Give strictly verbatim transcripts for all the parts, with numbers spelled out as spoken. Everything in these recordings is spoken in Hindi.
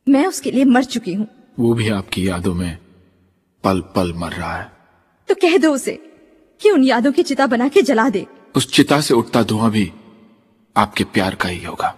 मैं उसके लिए मर चुकी हूँ। वो भी आपकी यादों में पल पल मर रहा है। तो कह दो उसे कि उन यादों की चिता बना के जला दे। उस चिता से उठता धुआं भी आपके प्यार का ही होगा।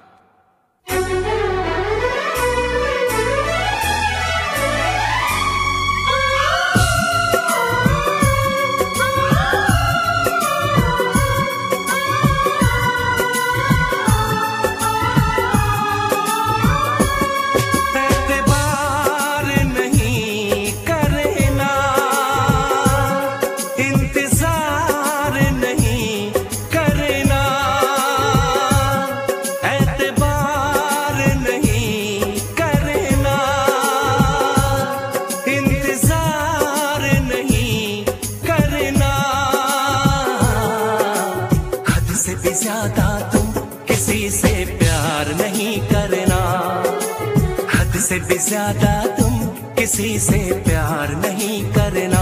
ज्यादा तुम किसी से प्यार नहीं करना, हद से भी ज्यादा तुम किसी से प्यार नहीं करना।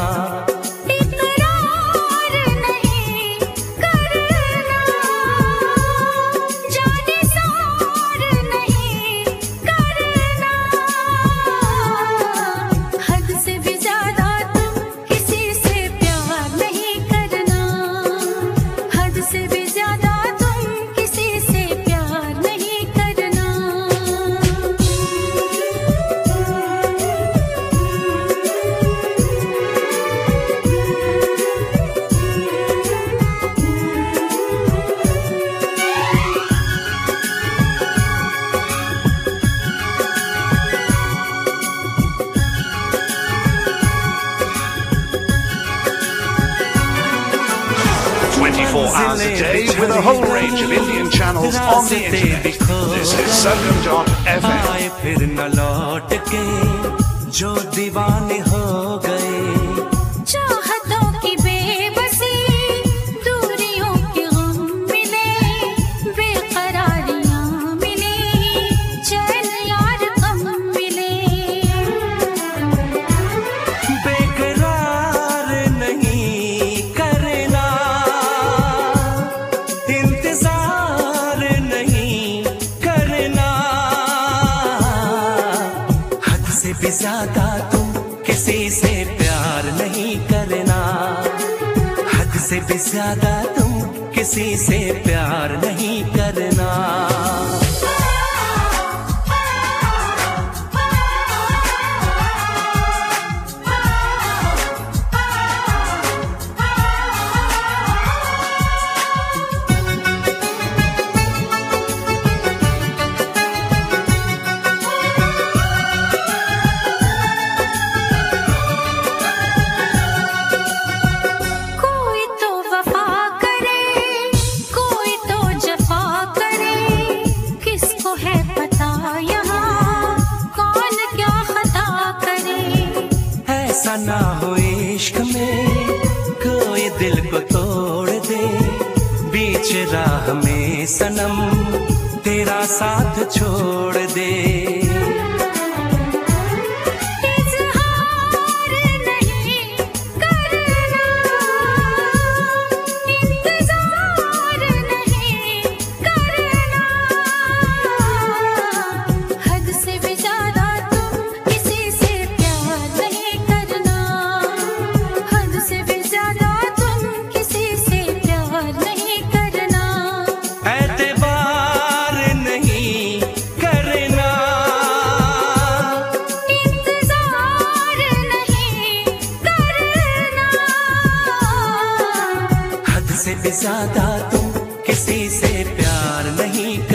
twenty-four hours a day with a whole range of Indian channels on the internet. This is Sangam dot F M. आए फिर न लौट के जो दीवाने हो गए, चाहतों की बेबसी, दूरियों के गम मिले, बेकरारियां मिली, चैन यार कम मिले। बेकरार नहीं करना, इंतजार नहीं करना, हद से भी ज्यादा तुम किसी से प्यार नहीं करना, हद से भी ज्यादा तुम किसी से प्यार नहीं करना। ऐसा ना हो इश्क में कोई दिल को तोड़ दे, बीच राह में सनम तेरा साथ छोड़ दे। से भी ज्यादा तुम किसी से प्यार नहीं